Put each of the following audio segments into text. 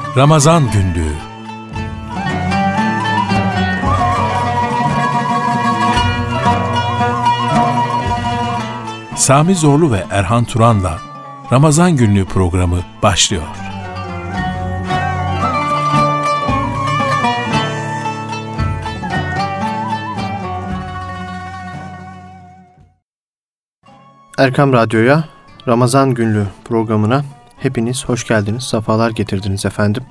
Ramazan Günlüğü. Sami Zorlu ve Erhan Turan'la Ramazan Günlüğü programı başlıyor. Erkam Radyo'ya, Ramazan Günlüğü programına hepiniz hoş geldiniz, sefalar getirdiniz efendim.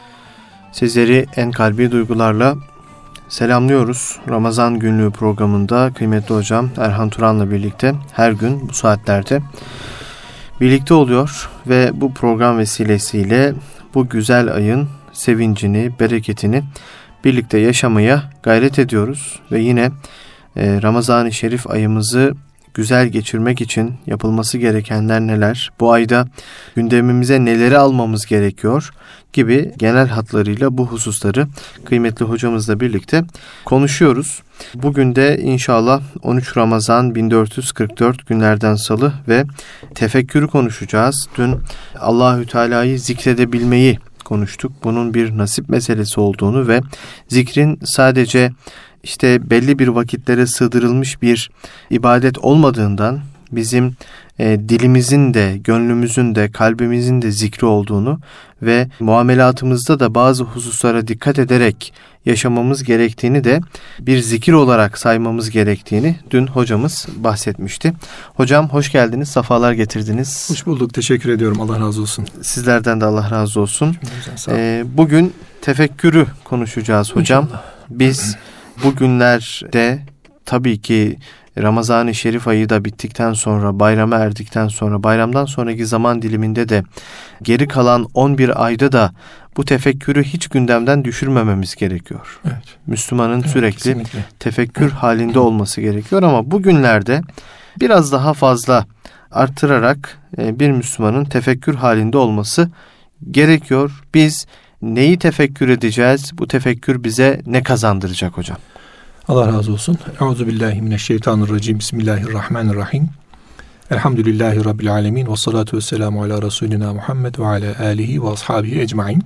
Sizleri en kalbi duygularla selamlıyoruz. Ramazan Günlüğü programında kıymetli hocam Erhan Turan'la birlikte her gün bu saatlerde birlikte oluyor ve bu program vesilesiyle bu güzel ayın sevincini, bereketini birlikte yaşamaya gayret ediyoruz. Ve yine Ramazan-ı Şerif ayımızı güzel geçirmek için yapılması gerekenler neler, bu ayda gündemimize neleri almamız gerekiyor gibi genel hatlarıyla bu hususları kıymetli hocamızla birlikte konuşuyoruz. Bugün de inşallah 13 Ramazan 1444 günlerden salı ve tefekkürü konuşacağız. Dün Allahü Teala'yı zikredebilmeyi konuştuk. Bunun bir nasip meselesi olduğunu ve zikrin sadece belli bir vakitlere sığdırılmış bir ibadet olmadığından, bizim dilimizin de, gönlümüzün de, kalbimizin de zikri olduğunu ve muamelatımızda da bazı hususlara dikkat ederek yaşamamız gerektiğini de bir zikir olarak saymamız gerektiğini dün hocamız bahsetmişti. Hocam hoş geldiniz, sefalar getirdiniz. Hoş bulduk, teşekkür ediyorum. Allah razı olsun. Sizlerden de Allah razı olsun. Bugün tefekkürü konuşacağız hocam. İnşallah. Biz bu günlerde tabii ki Ramazan-ı Şerif ayı da bittikten sonra, bayrama erdikten sonra, bayramdan sonraki zaman diliminde de geri kalan 11 ayda da bu tefekkürü hiç gündemden düşürmememiz gerekiyor. Evet. Müslümanın sürekli kesinlikle tefekkür halinde olması gerekiyor ama bu günlerde biraz daha fazla artırarak bir Müslümanın tefekkür halinde olması gerekiyor. Biz neyi tefekkür edeceğiz? Bu tefekkür bize ne kazandıracak hocam? Allah razı olsun. Euzubillahimineşşeytanirracim. Bismillahirrahmanirrahim. Elhamdülillahi Rabbil alemin. Ve salatu ve selamu ala Resulina Muhammed ve ala alihi ve ashabihi ecmain.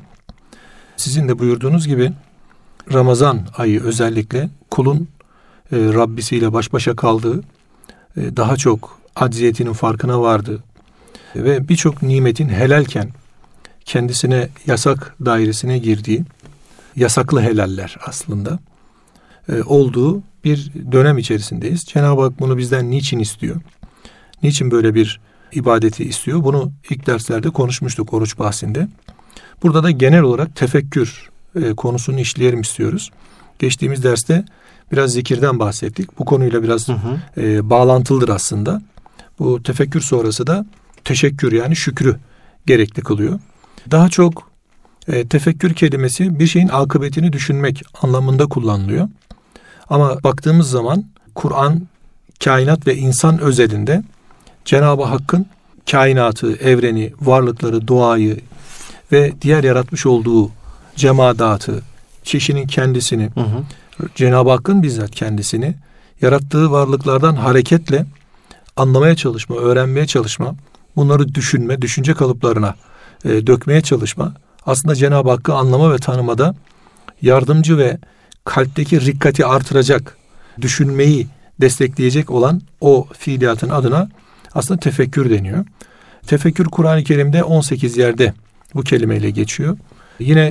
Sizin de buyurduğunuz gibi Ramazan ayı özellikle kulun Rabbisiyle baş başa kaldığı, daha çok acziyetinin farkına vardığı ve birçok nimetin helalken kendisine yasak dairesine girdiği, yasaklı helaller aslında olduğu bir dönem içerisindeyiz. Cenab-ı Hak bunu bizden niçin istiyor? Niçin böyle bir ibadeti istiyor? Bunu ilk derslerde konuşmuştuk oruç bahsinde. Burada da genel olarak tefekkür konusunu işleyelim istiyoruz. Geçtiğimiz derste biraz zikirden bahsettik. Bu konuyla biraz bağlantılıdır aslında. Bu tefekkür sonrası da teşekkür, yani şükrü gerekli kılıyor. Daha çok tefekkür kelimesi bir şeyin akıbetini düşünmek anlamında kullanılıyor. Ama baktığımız zaman Kur'an, kainat ve insan özelinde Cenab-ı Hakk'ın kainatı, evreni, varlıkları, doğayı ve diğer yaratmış olduğu cemadatı, kişinin kendisini, Cenab-ı Hakk'ın bizzat kendisini yarattığı varlıklardan hareketle anlamaya çalışma, öğrenmeye çalışma, bunları düşünme, düşünce kalıplarına dökmeye çalışma, aslında Cenab-ı Hakk'ı anlama ve tanımada yardımcı ve kalpteki rikkati artıracak, düşünmeyi destekleyecek olan o fiiliyatın adına aslında tefekkür deniyor. Tefekkür Kur'an-ı Kerim'de 18 yerde bu kelimeyle geçiyor. Yine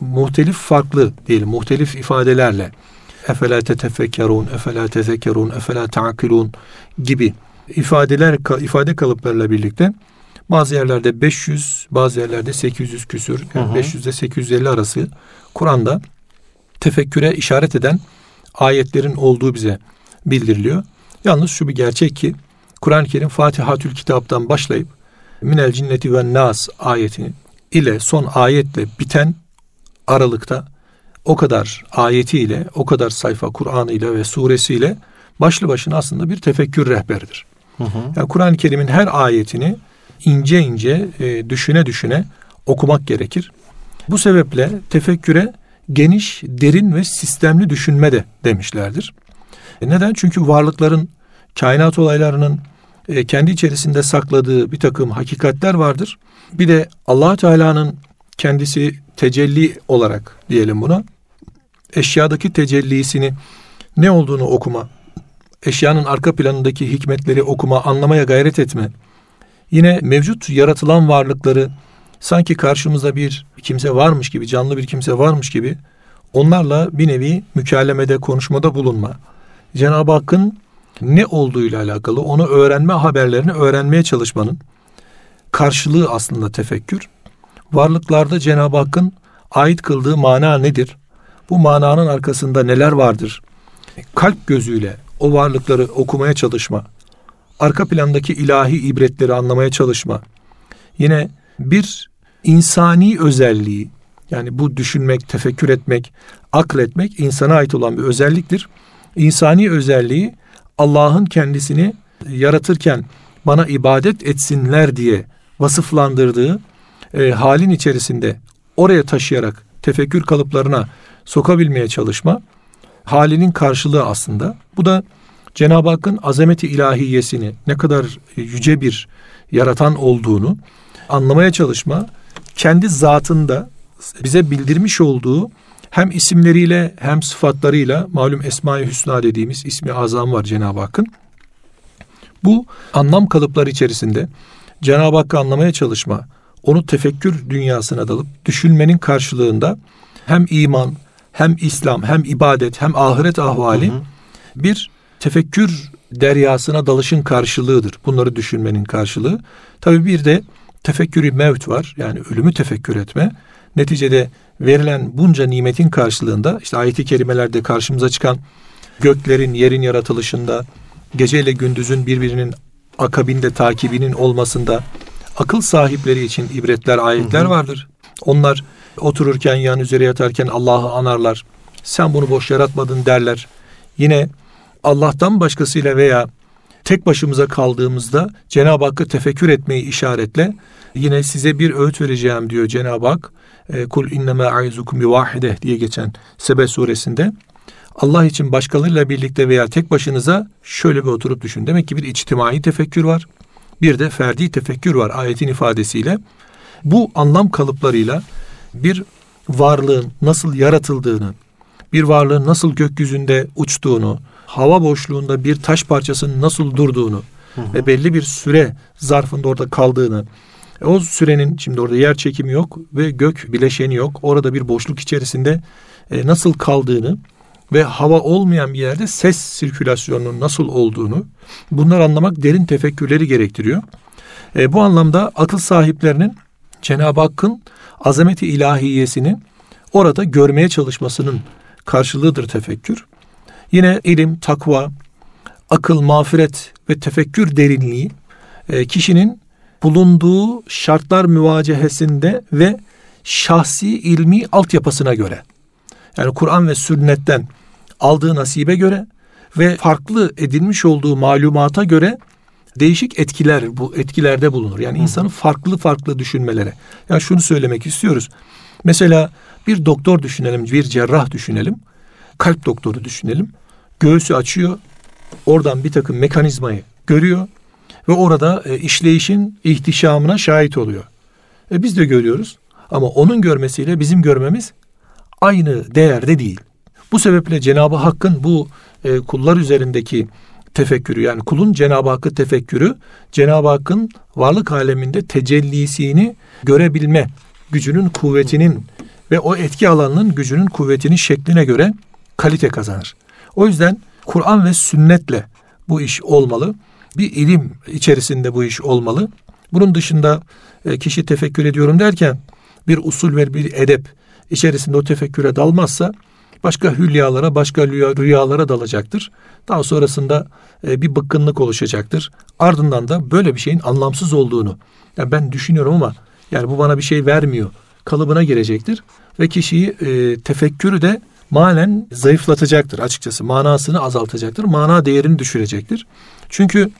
muhtelif ifadelerle efela tetefekkerun, efela tezekkerun, efela ta'kilun gibi ifade kalıplarıyla birlikte bazı yerlerde 500, bazı yerlerde 800 küsür, yani 500 ile 850 arası Kur'an'da tefekküre işaret eden ayetlerin olduğu bize bildiriliyor. Yalnız şu bir gerçek ki Kur'an-ı Kerim Fatihatül Kitap'tan başlayıp Minel Cinneti ve Nas ayetini ile son ayetle biten aralıkta o kadar ayetiyle, o kadar sayfa Kur'an'ıyla ve suresiyle başlı başına aslında bir tefekkür rehberidir. Yani Kur'an-ı Kerim'in her ayetini ince ince düşüne düşüne okumak gerekir. Bu sebeple tefekküre geniş, derin ve sistemli düşünme de demişlerdir. Neden? Çünkü varlıkların, kainat olaylarının kendi içerisinde sakladığı bir takım hakikatler vardır. Bir de Allah Teala'nın kendisi tecelli olarak diyelim buna, eşyadaki tecellisini ne olduğunu okuma, eşyanın arka planındaki hikmetleri okuma, anlamaya gayret etme, yine mevcut yaratılan varlıkları sanki karşımızda bir kimse varmış gibi, canlı bir kimse varmış gibi onlarla bir nevi mükalemede, konuşmada bulunma, Cenab-ı Hakk'ın ne olduğuyla alakalı onu öğrenme, haberlerini öğrenmeye çalışmanın karşılığı aslında tefekkür. Varlıklarda Cenab-ı Hakk'ın ait kıldığı mana nedir? Bu mananın arkasında neler vardır? Kalp gözüyle o varlıkları okumaya çalışma, arka plandaki ilahi ibretleri anlamaya çalışma, yine bir insani özelliği, yani bu düşünmek, tefekkür etmek, akletmek insana ait olan bir özelliktir. İnsani özelliği Allah'ın kendisini yaratırken bana ibadet etsinler diye vasıflandırdığı halin içerisinde oraya taşıyarak tefekkür kalıplarına sokabilmeye çalışma halinin karşılığı aslında. Bu da Cenab-ı Hakk'ın azameti ilahiyesini, ne kadar yüce bir yaratan olduğunu anlamaya çalışma, kendi zatında bize bildirmiş olduğu hem isimleriyle hem sıfatlarıyla, malum Esma-i Hüsna dediğimiz ismi azam var Cenab-ı Hakk'ın. Bu anlam kalıpları içerisinde Cenab-ı Hakk'ı anlamaya çalışma, onu tefekkür dünyasına dalıp düşünmenin karşılığında hem iman, hem İslam, hem ibadet, hem ahiret ahvali bir tefekkür deryasına dalışın karşılığıdır. Bunları düşünmenin karşılığı. Tabii bir de tefekkür-i mevt var. Yani ölümü tefekkür etme. Neticede verilen bunca nimetin karşılığında işte ayet-i kerimelerde karşımıza çıkan göklerin, yerin yaratılışında, geceyle gündüzün birbirinin akabinde takibinin olmasında akıl sahipleri için ibretler, ayetler vardır. Onlar otururken, yan üzere yatarken Allah'ı anarlar. Sen bunu boş yaratmadın derler. Yine Allah'tan başkasıyla veya tek başımıza kaldığımızda Cenab-ı Hakk'ı tefekkür etmeyi işaretle yine size bir öğüt vereceğim diyor Cenab-ı Hak. Kul innema aizukum bi vahide diye geçen Sebe suresinde. Allah için başkalarıyla birlikte veya tek başınıza şöyle bir oturup düşün. Demek ki bir içtimai tefekkür var. Bir de ferdi tefekkür var ayetin ifadesiyle. Bu anlam kalıplarıyla bir varlığın nasıl yaratıldığını, bir varlığın nasıl gökyüzünde uçtuğunu, hava boşluğunda bir taş parçasının nasıl durduğunu ve belli bir süre zarfında orada kaldığını, o sürenin şimdi orada yer çekimi yok ve gök bileşeni yok. Orada bir boşluk içerisinde nasıl kaldığını ve hava olmayan bir yerde ses sirkülasyonunun nasıl olduğunu, bunları anlamak derin tefekkürleri gerektiriyor. Bu anlamda akıl sahiplerinin Cenab-ı Hakk'ın azameti ilahiyesini orada görmeye çalışmasının karşılığıdır tefekkür. Yine ilim, takva, akıl, mağfiret ve tefekkür derinliği kişinin bulunduğu şartlar müvacehesinde ve şahsi ilmi altyapısına göre, yani Kur'an ve sünnetten aldığı nasibe göre ve farklı edinmiş olduğu malumata göre değişik etkiler, bu etkilerde bulunur. Yani insanın farklı düşünmelere. Yani şunu söylemek istiyoruz. Mesela bir doktor düşünelim, bir cerrah düşünelim. Kalp doktoru düşünelim. Göğsü açıyor. Oradan bir takım mekanizmayı görüyor. Ve orada işleyişin ihtişamına şahit oluyor. Biz de görüyoruz. Ama onun görmesiyle bizim görmemiz aynı değerde değil. Bu sebeple Cenab-ı Hakk'ın bu kullar üzerindeki tefekkürü, yani kulun Cenab-ı Hakk'ı tefekkürü, Cenab-ı Hakk'ın varlık aleminde tecellisini görebilme gücünün, kuvvetinin ve o etki alanının gücünün, kuvvetinin şekline göre kalite kazanır. O yüzden Kur'an ve sünnetle bu iş olmalı. Bir ilim içerisinde bu iş olmalı. Bunun dışında kişi tefekkür ediyorum derken bir usul ve bir edep içerisinde o tefekküre dalmazsa başka hülyalara, başka rüyalara dalacaktır. Daha sonrasında bir bıkkınlık oluşacaktır. Ardından da böyle bir şeyin anlamsız olduğunu, yani ben düşünüyorum ama yani bu bana bir şey vermiyor kalıbına girecektir. Ve kişiyi tefekkürü de manen zayıflatacaktır açıkçası. Manasını azaltacaktır. Mana değerini düşürecektir. Çünkü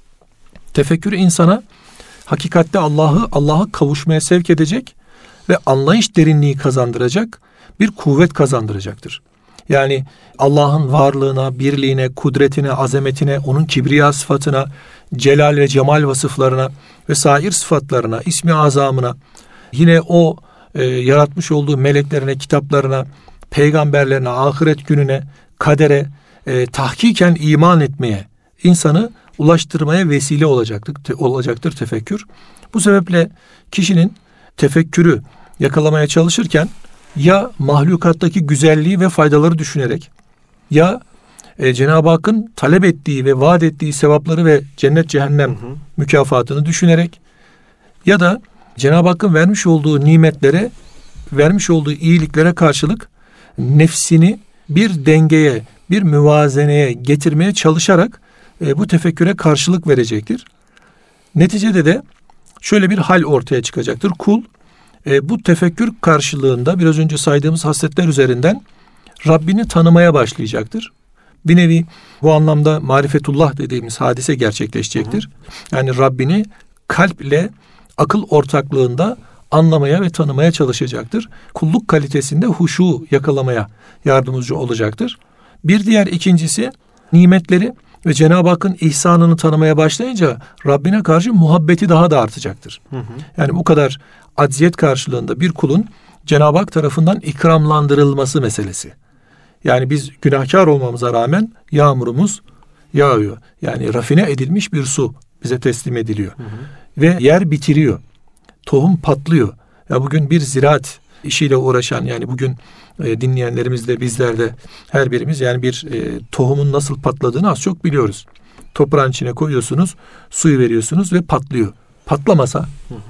tefekkür insana hakikatte Allah'a kavuşmaya sevk edecek ve anlayış derinliği kazandıracak bir kuvvet kazandıracaktır. Yani Allah'ın varlığına, birliğine, kudretine, azametine, onun kibriya sıfatına, celal ve cemal vasıflarına ve sair sıfatlarına, ismi azamına, yine o yaratmış olduğu meleklerine, kitaplarına, peygamberlerine, ahiret gününe, kadere tahkiken iman etmeye, insanı ulaştırmaya vesile olacaktır tefekkür. Bu sebeple kişinin tefekkürü yakalamaya çalışırken ya mahlukattaki güzelliği ve faydaları düşünerek, ya Cenab-ı Hakk'ın talep ettiği ve vaat ettiği sevapları ve cennet cehennem mükafatını düşünerek, ya da Cenab-ı Hakk'ın vermiş olduğu nimetlere, vermiş olduğu iyiliklere karşılık nefsini bir dengeye, bir müvazeneye getirmeye çalışarak bu tefekküre karşılık verecektir. Neticede de şöyle bir hal ortaya çıkacaktır. Kul bu tefekkür karşılığında biraz önce saydığımız hasletler üzerinden Rabbini tanımaya başlayacaktır. Bir nevi bu anlamda marifetullah dediğimiz hadise gerçekleşecektir. Yani Rabbini kalple akıl ortaklığında anlamaya ve tanımaya çalışacaktır. Kulluk kalitesinde huşu yakalamaya yardımcı olacaktır. Bir diğer ikincisi, nimetleri ve Cenab-ı Hakk'ın ihsanını tanımaya başlayınca Rabbine karşı muhabbeti daha da artacaktır. Yani bu kadar acziyet karşılığında bir kulun Cenab-ı Hak tarafından ikramlandırılması meselesi. Yani biz günahkar olmamıza rağmen yağmurumuz yağıyor. Yani rafine edilmiş bir su bize teslim ediliyor. Ve yer bitiriyor. Tohum patlıyor. Ya bugün bir ziraat işiyle uğraşan, yani bugün dinleyenlerimiz de bizler de her birimiz yani bir tohumun nasıl patladığını az çok biliyoruz. Toprağın içine koyuyorsunuz, suyu veriyorsunuz ve patlıyor. Patlamasa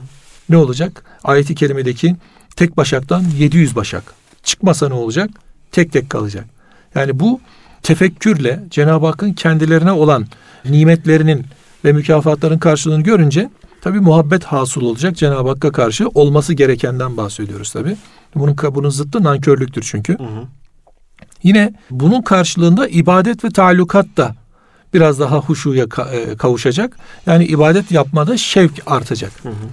ne olacak? Ayet-i kerimedeki tek başaktan 700 başak. Çıkmasa ne olacak? Tek tek kalacak. Yani bu tefekkürle Cenab-ı Hakk'ın kendilerine olan nimetlerinin ve mükafatların karşılığını görünce tabii muhabbet hasıl olacak. Cenab-ı Hakk'a karşı olması gerekenden bahsediyoruz tabii. Bunun zıttı nankörlüktür çünkü. Yine bunun karşılığında ibadet ve taallukat da biraz daha huşuya kavuşacak. Yani ibadet yapmada şevk artacak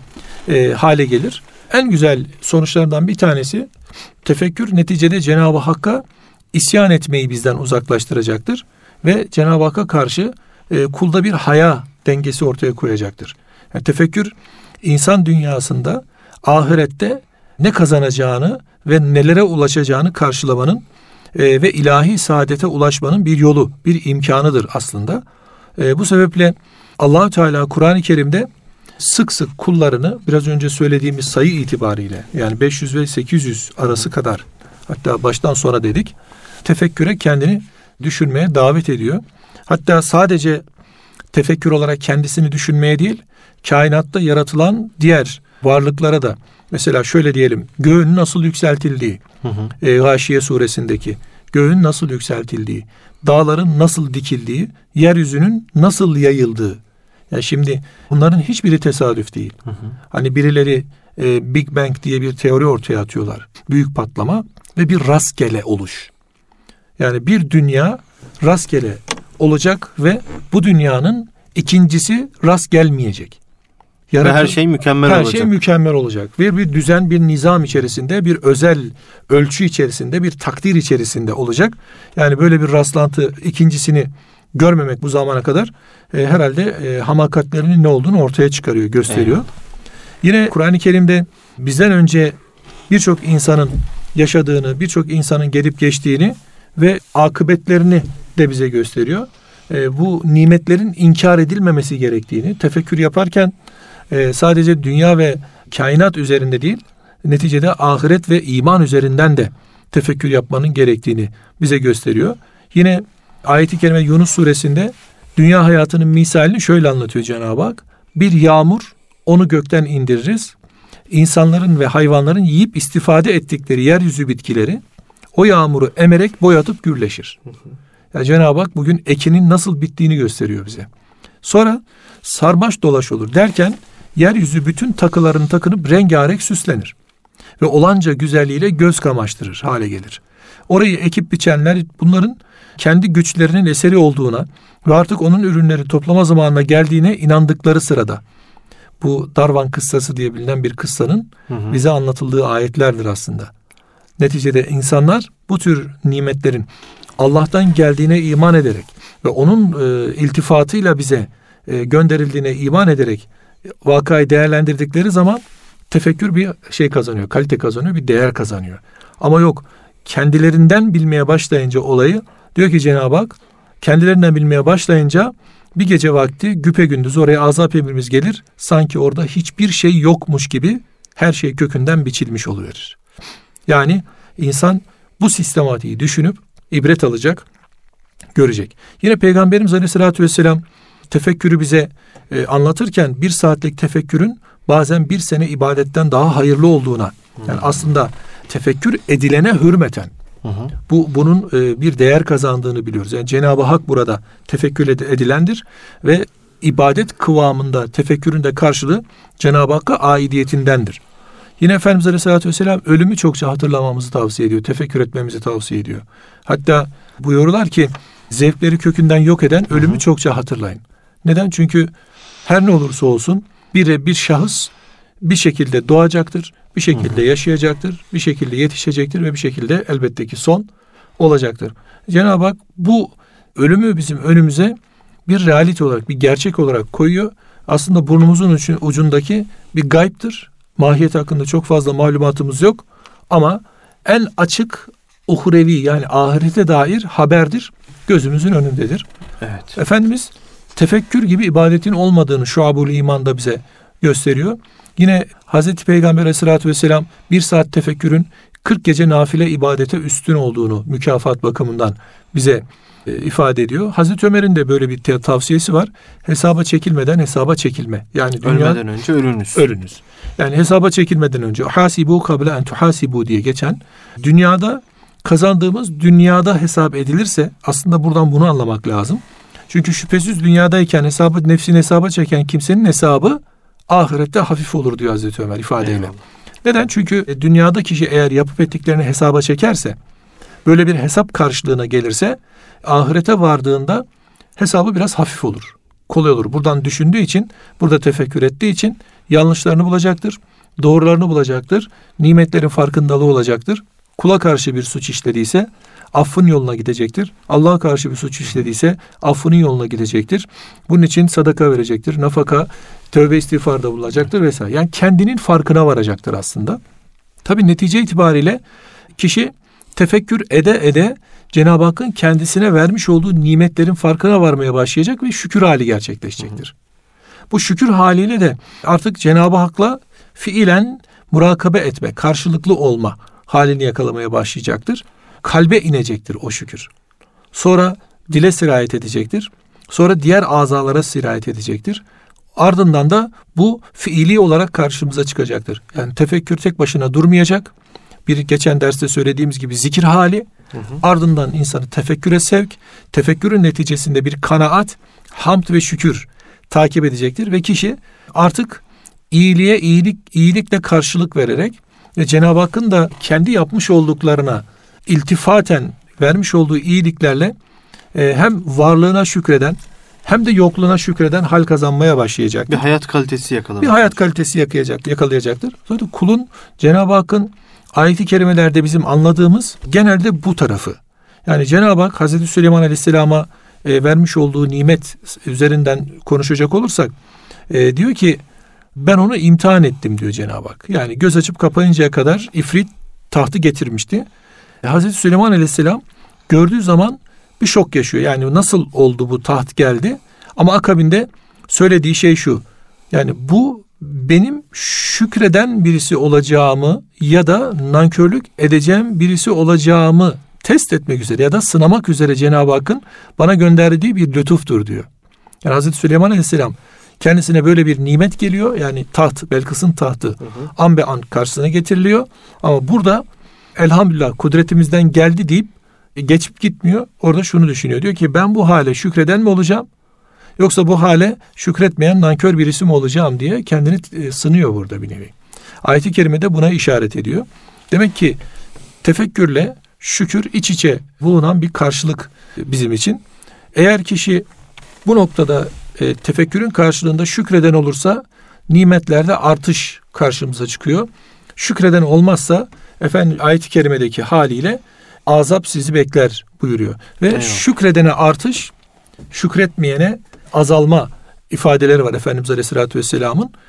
hale gelir. En güzel sonuçlardan bir tanesi, tefekkür neticede Cenab-ı Hakk'a isyan etmeyi bizden uzaklaştıracaktır. Ve Cenab-ı Hakk'a karşı kulda bir haya dengesi ortaya koyacaktır. Yani tefekkür insan dünyasında ahirette ne kazanacağını ve nelere ulaşacağını karşılamanın ve ilahi saadete ulaşmanın bir yolu, bir imkanıdır aslında. Bu sebeple Allah-u Teala Kur'an-ı Kerim'de sık sık kullarını biraz önce söylediğimiz sayı itibariyle, yani 500 ve 800 arası kadar, hatta baştan sona dedik, tefekküre kendini düşünmeye davet ediyor. Hatta sadece tefekkür olarak kendisini düşünmeye değil, kainatta yaratılan diğer varlıklara da, mesela şöyle diyelim, göğün nasıl yükseltildiği, Gâşiye suresindeki göğün nasıl yükseltildiği, dağların nasıl dikildiği, yeryüzünün nasıl yayıldığı. Yani şimdi bunların hiçbiri tesadüf değil. Hani birileri Big Bang diye bir teori ortaya atıyorlar. Büyük patlama ve bir rastgele oluş. Yani bir dünya rastgele olacak ve bu dünyanın ikincisi rast gelmeyecek. Ve her şey mükemmel olacak. Her şey mükemmel olacak. Ve bir düzen, bir nizam içerisinde, bir özel ölçü içerisinde, bir takdir içerisinde olacak. Yani böyle bir rastlantı ikincisini görmemek bu zamana kadar herhalde hamakatlerinin ne olduğunu ortaya çıkarıyor, gösteriyor. Evet. Yine Kur'an-ı Kerim'de bizden önce birçok insanın yaşadığını, birçok insanın gelip geçtiğini ve akıbetlerini de bize gösteriyor. Bu nimetlerin inkar edilmemesi gerektiğini, tefekkür yaparken sadece dünya ve kainat üzerinde değil, neticede ahiret ve iman üzerinden de tefekkür yapmanın gerektiğini bize gösteriyor. Yine ayet-i kerime Yunus suresinde dünya hayatının misalini şöyle anlatıyor Cenab-ı Hak. Bir yağmur, onu gökten indiririz. İnsanların ve hayvanların yiyip istifade ettikleri yeryüzü bitkileri o yağmuru emerek boyatıp gürleşir. Yani Cenab-ı Hak bugün ekinin nasıl bittiğini gösteriyor bize. Sonra sarmaş dolaş olur derken yeryüzü bütün takılarını takınıp rengarenk süslenir. Ve olanca güzelliğiyle göz kamaştırır hale gelir. Orayı ekip biçenler bunların kendi güçlerinin eseri olduğuna ve artık onun ürünleri toplama zamanına geldiğine inandıkları sırada, bu Darvan kıssası diye bilinen bir kıssanın bize anlatıldığı ayetlerdir aslında. Neticede insanlar bu tür nimetlerin Allah'tan geldiğine iman ederek ve onun iltifatıyla bize gönderildiğine iman ederek vakayı değerlendirdikleri zaman tefekkür bir şey kazanıyor, kalite kazanıyor, bir değer kazanıyor. Ama yok, kendilerinden bilmeye başlayınca olayı, diyor ki Cenab-ı Hak, kendilerinden bilmeye başlayınca bir gece vakti güpegündüz oraya azap emrimiz gelir. Sanki orada hiçbir şey yokmuş gibi her şey kökünden biçilmiş oluverir. Yani insan bu sistematiği düşünüp ibret alacak, görecek. Yine Peygamberimiz Aleyhisselatü Vesselam tefekkürü bize anlatırken 1 saatlik tefekkürün bazen 1 sene ibadetten daha hayırlı olduğuna, yani aslında tefekkür edilene hürmeten, bunun bir değer kazandığını biliyoruz. Yani Cenab-ı Hak burada tefekkür edilendir ve ibadet kıvamında tefekkürün de karşılığı Cenab-ı Hakk'a aidiyetindendir. Yine Efendimiz Aleyhisselatü Vesselam ölümü çokça hatırlamamızı tavsiye ediyor. Tefekkür etmemizi tavsiye ediyor. Hatta buyuruyorlar ki zevkleri kökünden yok eden ölümü çokça hatırlayın. Neden? Çünkü her ne olursa olsun bir şahıs bir şekilde doğacaktır, bir şekilde yaşayacaktır, bir şekilde yetişecektir ve bir şekilde elbette ki son olacaktır. Cenab-ı Hak bu ölümü bizim önümüze bir realite olarak, bir gerçek olarak koyuyor. Aslında burnumuzun ucundaki bir gaybdır. Mahiyet hakkında çok fazla malumatımız yok ama en açık uhurevi, yani ahirete dair haberdir. Gözümüzün önündedir. Evet. Efendimiz tefekkür gibi ibadetin olmadığını Şuab-ül İman'da bize gösteriyor. Yine Hazreti Peygamber Aleyhisselatü Vesselam 1 saat tefekkürün 40 gece nafile ibadete üstün olduğunu mükafat bakımından bize ifade ediyor. Hazreti Ömer'in de böyle bir tavsiyesi var. Hesaba çekilmeden hesaba çekilme. Yani ölmeden önce ölünüz. Yani hesaba çekilmeden önce hasibu kable en tuhasibu diye geçen, dünyada kazandığımız dünyada hesap edilirse, aslında buradan bunu anlamak lazım. Çünkü şüphesiz dünyadayken nefsini hesaba çeken kimsenin hesabı ahirette hafif olur diyor Hazreti Ömer ifadeyle. Eyvallah. Neden? Çünkü dünyada kişi eğer yapıp ettiklerini hesaba çekerse, böyle bir hesap karşılığına gelirse, ahirete vardığında hesabı biraz hafif olur, kolay olur. Buradan düşündüğü için, burada tefekkür ettiği için yanlışlarını bulacaktır, doğrularını bulacaktır, nimetlerin farkındalığı olacaktır. Kula karşı bir suç işlediyse affın yoluna gidecektir. Allah'a karşı bir suç işlediyse affının yoluna gidecektir. Bunun için sadaka verecektir, nafaka, tövbe istiğfarda bulunacaktır vesaire. Yani kendinin farkına varacaktır aslında. Tabii netice itibariyle kişi tefekkür ede Cenab-ı Hakk'ın kendisine vermiş olduğu nimetlerin farkına varmaya başlayacak ve şükür hali gerçekleşecektir. Bu şükür haliyle de artık Cenab-ı Hak'la fiilen murakabe etme, karşılıklı olma halini yakalamaya başlayacaktır. Kalbe inecektir o şükür. Sonra dile sirayet edecektir. Sonra diğer azalara sirayet edecektir. Ardından da bu fiili olarak karşımıza çıkacaktır. Yani tefekkür tek başına durmayacak. Bir geçen derste söylediğimiz gibi zikir hali, ardından insanı tefekküre sevk, tefekkürün neticesinde bir kanaat, hamd ve şükür takip edecektir ve kişi artık iyiliğe iyilikle karşılık vererek ve Cenab-ı Hakk'ın da kendi yapmış olduklarına iltifaten vermiş olduğu iyiliklerle hem varlığına şükreden hem de yokluğuna şükreden hal kazanmaya başlayacak. Bir hayat kalitesi yakalamak. Bir hayat kalitesi yakalayacaktır. Zaten kulun Cenab-ı Hakk'ın ayet-i kerimelerde bizim anladığımız genelde bu tarafı. Yani Cenab-ı Hak Hazreti Süleyman Aleyhisselam'a vermiş olduğu nimet üzerinden konuşacak olursak diyor ki ben onu imtihan ettim diyor Cenab-ı Hak. Yani göz açıp kapayıncaya kadar ifrit tahtı getirmişti. Hazreti Süleyman Aleyhisselam gördüğü zaman bir şok yaşıyor. Yani nasıl oldu bu taht geldi? Ama akabinde söylediği şey şu. Yani bu benim şükreden birisi olacağımı ya da nankörlük edeceğim birisi olacağımı test etmek üzere ya da sınamak üzere Cenab-ı Hakk'ın bana gönderdiği bir lütuftur diyor. Yani Hazreti Süleyman Aleyhisselam kendisine böyle bir nimet geliyor. Yani taht, Belkıs'ın tahtı an be an karşısına getiriliyor. Ama burada elhamdülillah kudretimizden geldi deyip geçip gitmiyor. Orada şunu düşünüyor. Diyor ki ben bu hale şükreden mi olacağım? Yoksa bu hale şükretmeyen nankör birisi mi olacağım diye kendini sınıyor burada bir nevi. Ayet-i kerimede buna işaret ediyor. Demek ki tefekkürle şükür iç içe bulunan bir karşılık bizim için. Eğer kişi bu noktada tefekkürün karşılığında şükreden olursa nimetlerde artış karşımıza çıkıyor. Şükreden olmazsa ayet-i kerimedeki haliyle azap sizi bekler buyuruyor. Ve eyvallah. Şükredene artış, şükretmeyene azalma ifadeleri var Efendimiz Aleyhisselatü Vesselam'ın.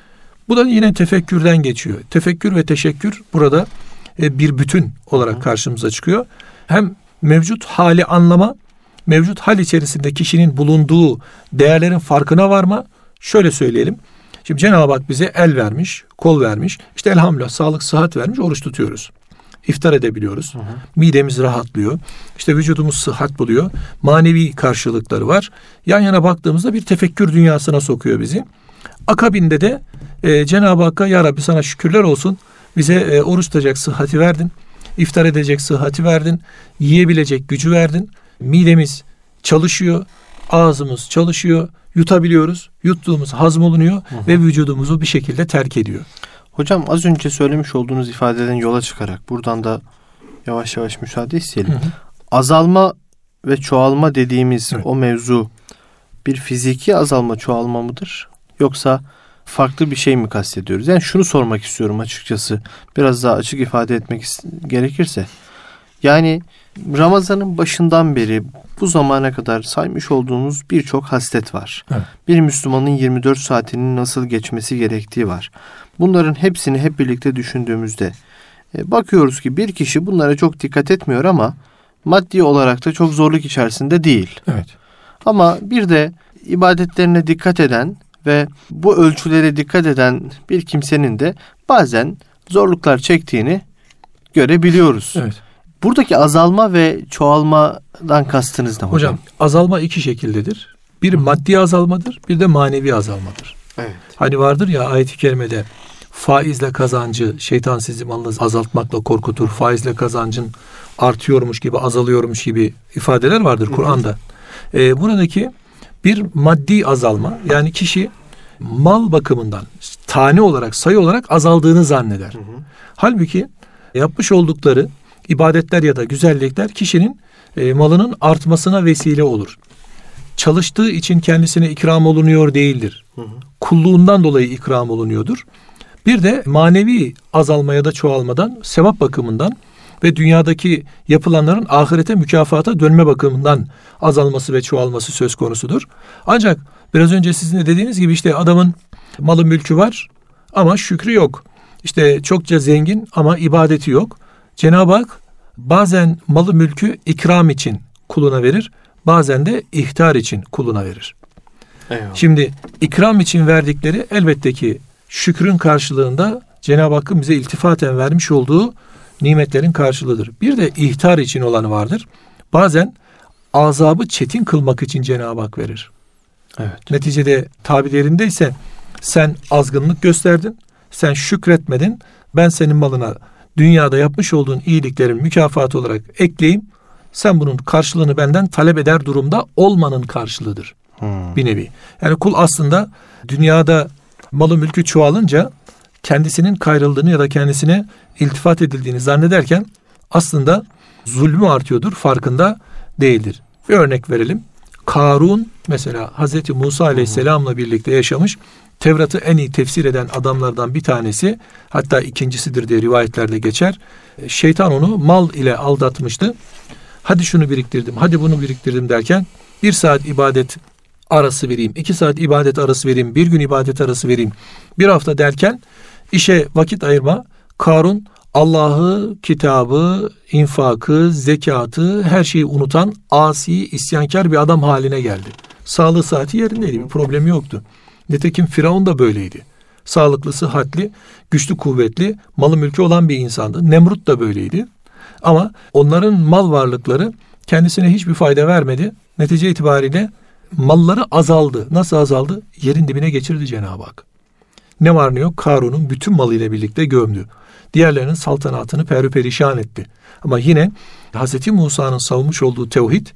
Bu da yine tefekkürden geçiyor. Tefekkür ve teşekkür burada bir bütün olarak karşımıza çıkıyor. Hem mevcut hali anlama, mevcut hal içerisinde kişinin bulunduğu değerlerin farkına varma. Şöyle söyleyelim. Şimdi Cenab-ı Hak bize el vermiş, kol vermiş. İşte elhamdülillah sağlık, sıhhat vermiş, oruç tutuyoruz. İftar edebiliyoruz. Midemiz rahatlıyor. İşte vücudumuz sıhhat buluyor. Manevi karşılıkları var. Yan yana baktığımızda bir tefekkür dünyasına sokuyor bizi. Akabinde de Cenab-ı Hakk'a ya Rabbi sana şükürler olsun. Bize oruç tutacak sıhhati verdin. İftar edecek sıhhati verdin. Yiyebilecek gücü verdin. Midemiz çalışıyor. Ağzımız çalışıyor. Yutabiliyoruz. Yuttuğumuz hazmolunuyor ve vücudumuzu bir şekilde terk ediyor. Hocam az önce söylemiş olduğunuz ifadeden yola çıkarak buradan da yavaş yavaş müsaade isteyelim. Azalma ve çoğalma dediğimiz o mevzu bir fiziki azalma çoğalma mıdır? Yoksa farklı bir şey mi kastediyoruz? Yani şunu sormak istiyorum açıkçası. Biraz daha açık ifade etmek gerekirse. Yani Ramazan'ın başından beri bu zamana kadar saymış olduğumuz birçok haslet var. Evet. Bir Müslümanın 24 saatinin nasıl geçmesi gerektiği var. Bunların hepsini hep birlikte düşündüğümüzde bakıyoruz ki bir kişi bunlara çok dikkat etmiyor ama maddi olarak da çok zorluk içerisinde değil. Evet. Ama bir de ibadetlerine dikkat eden ve bu ölçülere dikkat eden bir kimsenin de bazen zorluklar çektiğini görebiliyoruz. Evet. Buradaki azalma ve çoğalmadan kastınız ne hocam? Hocam azalma iki şekildedir. Bir maddi azalmadır, bir de manevi azalmadır. Evet. Hani vardır ya ayet-i kerimede faizle kazancı şeytan sizi malınızı azaltmakla korkutur. Faizle kazancın artıyormuş gibi azalıyormuş gibi ifadeler vardır Kur'an'da. Buradaki bir maddi azalma, yani kişi mal bakımından tane olarak sayı olarak azaldığını zanneder. Halbuki yapmış oldukları ibadetler ya da güzellikler kişinin malının artmasına vesile olur. Çalıştığı için kendisine ikram olunuyor değildir. Kulluğundan dolayı ikram olunuyordur. Bir de manevi azalma ya da çoğalmadan sevap bakımından ve dünyadaki yapılanların ahirete mükafata dönme bakımından azalması ve çoğalması söz konusudur. Ancak biraz önce sizin de dediğiniz gibi işte adamın malı mülkü var ama şükrü yok. İşte çokça zengin ama ibadeti yok. Cenab-ı Hak bazen malı mülkü ikram için kuluna verir, bazen de ihtar için kuluna verir. Eyvallah. Şimdi ikram için verdikleri elbette ki şükrün karşılığında Cenab-ı Hakk'ın bize iltifaten vermiş olduğu nimetlerin karşılığıdır. Bir de ihtar için olanı vardır. Bazen azabı çetin kılmak için Cenab-ı Hak verir. Evet. Neticede tabirlerindeyse sen azgınlık gösterdin, sen şükretmedin, ben senin malına dünyada yapmış olduğun iyiliklerin mükafatı olarak ekleyeyim, sen bunun karşılığını benden talep eder durumda olmanın karşılığıdır. Bir nevi. Yani kul aslında dünyada malı mülkü çoğalınca kendisinin kayrıldığını ya da kendisine iltifat edildiğini zannederken aslında zulmü artıyordur, farkında değildir. Bir örnek verelim. Karun mesela Hazreti Musa Aleyhisselam'la birlikte yaşamış, Tevrat'ı en iyi tefsir eden adamlardan bir tanesi, hatta ikincisidir diye rivayetlerde geçer. Şeytan onu mal ile aldatmıştı. Hadi şunu biriktirdim, hadi bunu biriktirdim derken 1 saat ibadet arası vereyim, 2 saat ibadet arası vereyim, 1 gün ibadet arası vereyim, 1 hafta derken işe vakit ayırma. Karun Allah'ı, kitabı, infakı, zekatı, her şeyi unutan, asi, isyankar bir adam haline geldi. Sağlığı saati yerindeydi, bir problemi yoktu. Nitekim Firavun da böyleydi. Sağlıklı, sıhhatli, güçlü, kuvvetli, malı mülkü olan bir insandı. Nemrut da böyleydi. Ama onların mal varlıkları kendisine hiçbir fayda vermedi. Netice itibariyle malları azaldı. Nasıl azaldı? Yerin dibine geçirdi Cenab-ı Hak. Ne var ne yok Karun'un bütün malıyla birlikte gömdü. Diğerlerinin saltanatını perperişan etti. Ama yine Hz. Musa'nın savunmuş olduğu tevhid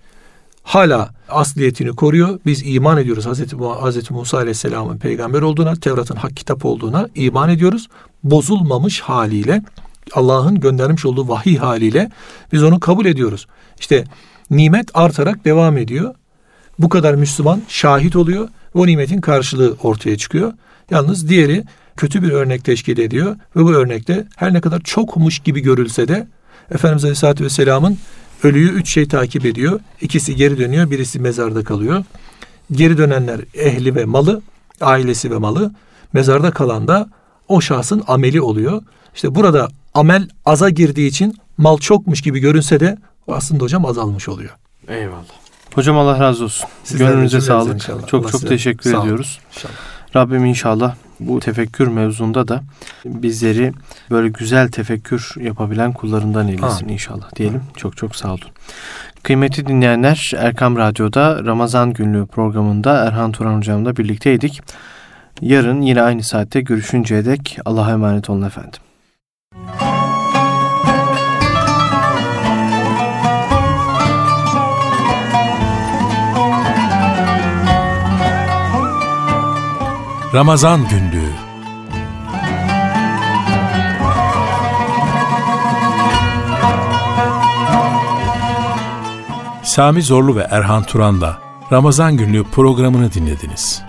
hala asliyetini koruyor. Biz iman ediyoruz Hz. Musa Aleyhisselam'ın peygamber olduğuna, Tevrat'ın hak kitap olduğuna iman ediyoruz. Bozulmamış haliyle, Allah'ın göndermiş olduğu vahiy haliyle biz onu kabul ediyoruz. İşte nimet artarak devam ediyor. Bu kadar Müslüman şahit oluyor. O nimetin karşılığı ortaya çıkıyor. Yalnız diğeri kötü bir örnek teşkil ediyor ve bu örnekte her ne kadar çokmuş gibi görülse de Efendimiz Aleyhisselatü Vesselam'ın ölüyü 3 şey takip ediyor. 2'si geri dönüyor, birisi mezarda kalıyor. Geri dönenler ehli ve malı, ailesi ve malı. Mezarda kalan da o şahsın ameli oluyor. İşte burada amel aza girdiği için mal çokmuş gibi görünse de aslında hocam azalmış oluyor. Eyvallah. Hocam Allah razı olsun. Gönlünüze sağlık. İnşallah. Çok teşekkür ediyoruz. İnşallah. Rabbim inşallah bu tefekkür mevzunda da bizleri böyle güzel tefekkür yapabilen kullarından eylesin inşallah diyelim. Çok sağ olun. Kıymetli dinleyenler, Erkam Radyo'da Ramazan Günlüğü programında Erhan Turan hocamla birlikteydik. Yarın yine aynı saatte görüşünceye dek Allah'a emanet olun efendim. Ramazan Günlüğü. Sami Zorlu ve Erhan Turan'la Ramazan Günlüğü programını dinlediniz.